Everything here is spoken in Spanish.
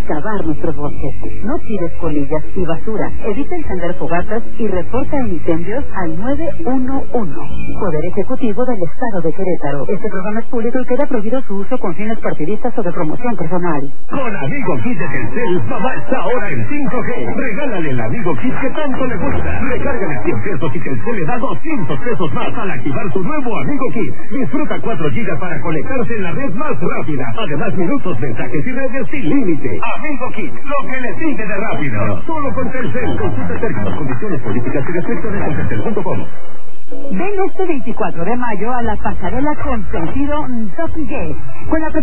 acabar nuestros bosques. No tires colillas y basura. Evita encender fogatas y reporta incendios al 911. Poder Ejecutivo del Estado de Querétaro. Este programa es público y queda prohibido su uso con fines partidistas o de promoción personal. Con Amigo Kit de Telcel, mamá está ahora en 5G. Regálale el Amigo Kit que tanto le gusta. Recárgale 100 pesos y Telcel le da 200 pesos más al activar su nuevo Amigo Kit. Disfruta 4 gigas para conectarse en la red más rápida. Además, minutos, mensajes y redes sin límite. Amigo Kit, lo que le sigue de rápido. Solo con Telcel. Consulta términos, condiciones, políticas y restricciones en telcel.com. Ven este 24 de mayo a la pasarela con sentido Top Gate con la